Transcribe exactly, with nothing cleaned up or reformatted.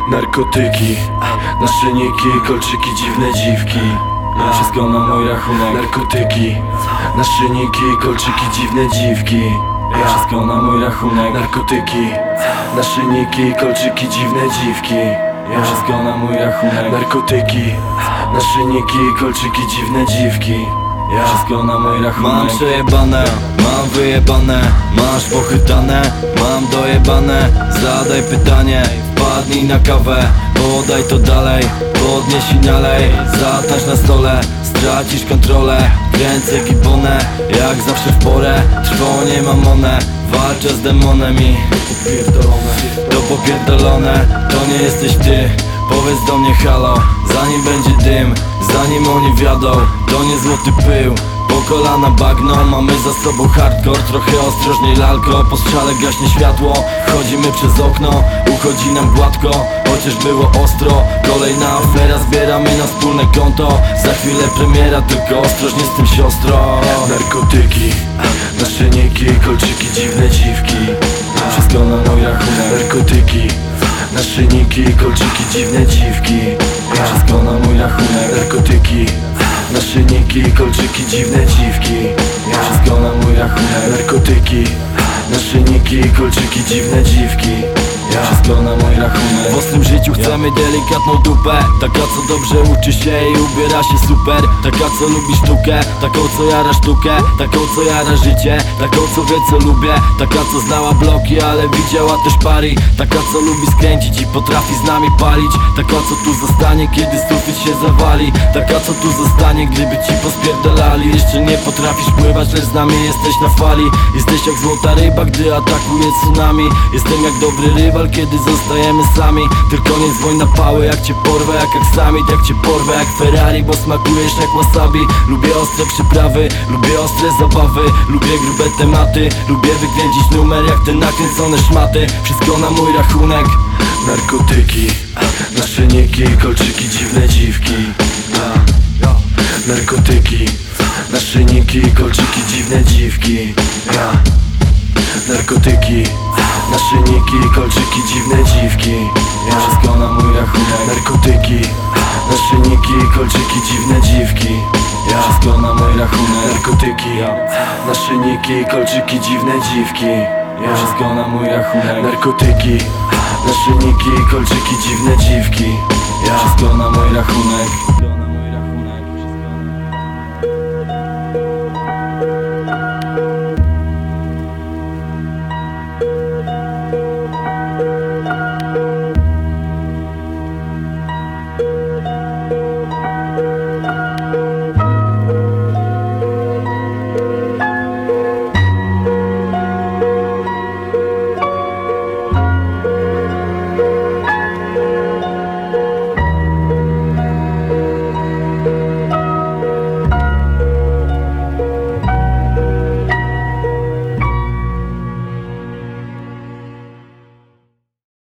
Narkotyki, naszyjniki, kolczyki, dziwne dziwki. Wszystko na mój rachunek. Narkotyki, naszyjniki, kolczyki, dziwne dziwki. Wszystko na mój rachunek. Narkotyki, naszyjniki, kolczyki, dziwne dziwki. Wszystko na mój rachunek. Narkotyki, naszyjniki, kolczyki, dziwne dziwki. Wszystko na mój rachunek. Mam przejebane, mam wyjebane, masz pochytane, mam dojebane. Zadaj pytanie, wpadnij na kawę, podaj to dalej, podnieś i nalej. Zatańcz na stole, stracisz kontrolę. Kręcę gibonę, jak zawsze w porę. Trwonie mamonę, walczę z demonem i to popierdolone, to nie jesteś ty. Powiedz do mnie halo, zanim będzie dym, zanim oni wiadą. To nie złoty pył, po kolana bagno. Mamy za sobą hardcore, trochę ostrożniej lalko. Po strzale gaśnie światło, wchodzimy przez okno. Uchodzi nam gładko, chociaż było ostro. Kolejna afera, zbieramy na wspólne konto. Za chwilę premiera, tylko ostrożnie z tym siostro. Narkotyki, naszyjniki, kolczyki, dziwne dziwki. Wszystko na mój rachunek. Narkotyki, naszyjniki, kolczyki, dziwne dziwki. Wszystko na mój rachunek. Narkotyki, naszyjniki, kolczyki, dziwne dziwki. Wszystko na mój rachunek. Narkotyki, naszyjniki, kolczyki, dziwne dziwki. Wszystko na mój rachunek. W ostrym życiu chcemy delikatną dupę, taka co dobrze uczy się i ubiera się super. Taka co lubi sztukę, taką co jara sztukę. Taką co jara życie, taką co wie co lubię. Taka co znała bloki, ale widziała też pari. Taka co lubi skręcić i potrafi z nami palić. Taka co tu zostanie, kiedy sufit się zawali. Taka co tu zostanie, gdyby ci pospierdalali. Jeszcze nie potrafisz pływać, lecz z nami jesteś na fali. Jesteś jak złota ryba, gdy atakuje tsunami. Jestem jak dobry rywal, kiedy zostajemy sami. Tylko nie dzwoń na pałę, jak cię porwę, jak aksamit. Jak cię porwę, jak Ferrari, bo smakujesz jak wasabi. Lubię ostre przyprawy, lubię ostre zabawy. Lubię grube tematy, lubię wykręcić numer jak te nakręcone szmaty. Wszystko na mój rachunek. Narkotyki, naszyjniki, kolczyki, dziwne dziwki. Narkotyki, naszyjniki, kolczyki, dziwne dziwki. Narkotyki, naszyjniki, kolczyki, dziwne dziwki. Wszystko na mój rachunek. Narkotyki, naszyjniki, kolczyki, dziwne dziwki. Wszystko na mój rachunek. Narkotyki, naszyjniki, kolczyki, dziwne dziwki. Wszystko na mój rachunek. Narkotyki, naszyjniki, kolczyki, dziwne dziwki. Wszystko na mój rachunek.